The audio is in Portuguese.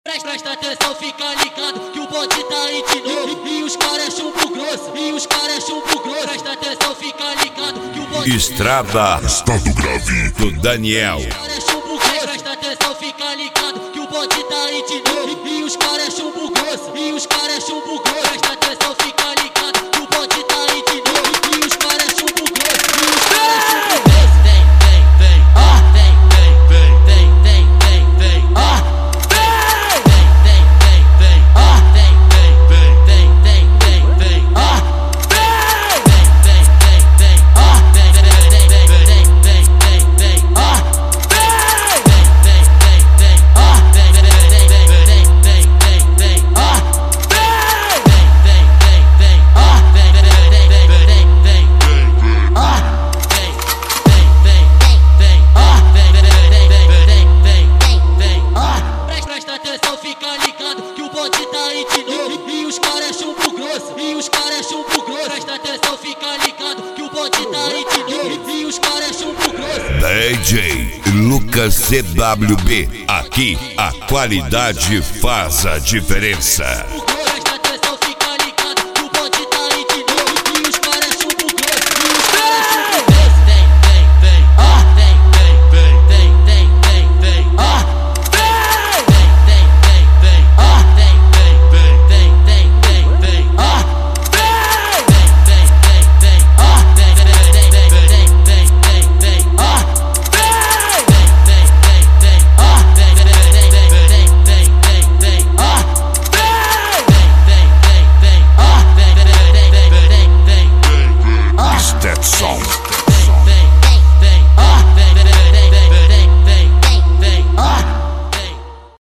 Presta atenção, fica ligado que o bonde tá aí de novo. E os caras é chumbo grosso, e os caras é chumbo grosso. Presta atenção, fica ligado que o bonde Estrada Estado grave do Daniel. os caras é chumbo grosso. Presta atenção, fica ligado que o bonde tá aí de novo. E os caras é chumbo grosso, e os caras é chumbo grosso. Presta atenção, fica ligado que o bonde tá aí de novo. E os caras é chumbo grosso, e os caras é chumbo grosso. Fica ligado que o bonde tá aí de novo. E os caras é chumbo grosso, e os caras é chumbo grosso. Presta atenção, fica ligado que o bonde tá aí de novo. E os caras é chumbo grosso. DJ Lucas CWB. Aqui a qualidade faz a diferença.